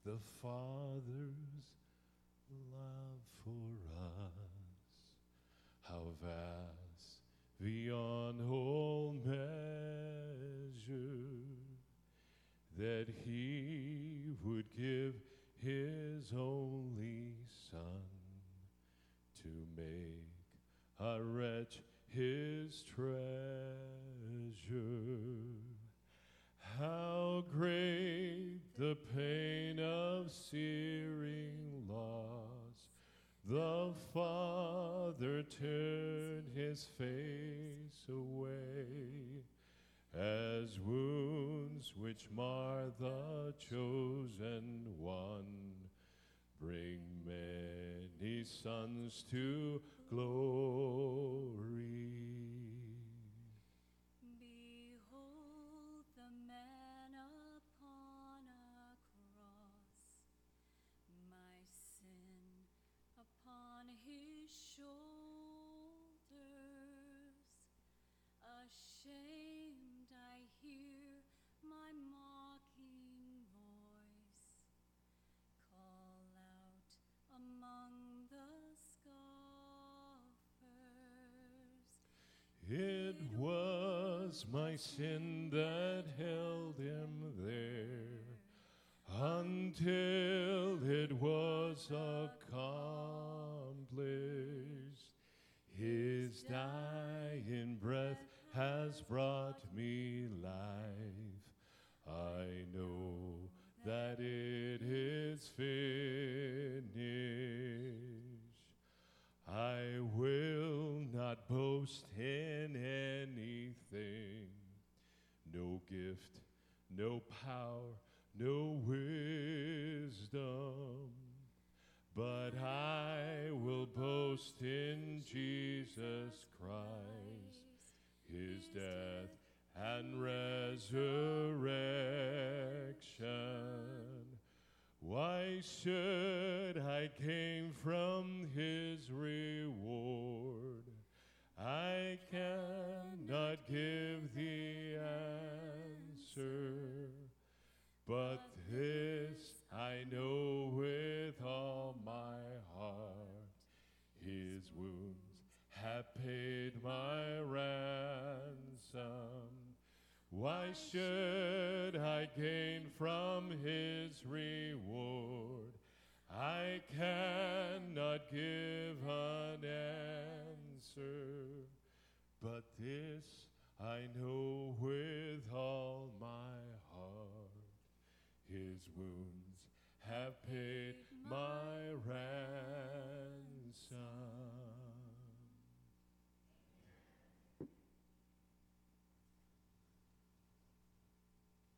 the Father's love for us, how vast beyond all measure, that he would give his only Son to make a wretch his treasure. How great the pain of searing loss! The Father turned his face away, as wounds which mar the chosen one bring many sons to glory. Behold the man upon a cross, my sin upon his shoulders. Ashamed I hear my mocking voice call out among the scoffers. It was my sin that held him there until it was accomplished. His dying breath has brought me life. I know that it is finished. I will not boast in anything, no gift, no power, no wisdom, but I will boast in Jesus Christ, his death and resurrection. Why should I gain from his reward? I cannot give the answer, but this I know with all my heart: his wounds have paid my ransom. Why should I gain from his reward? I cannot give an answer, but this I know with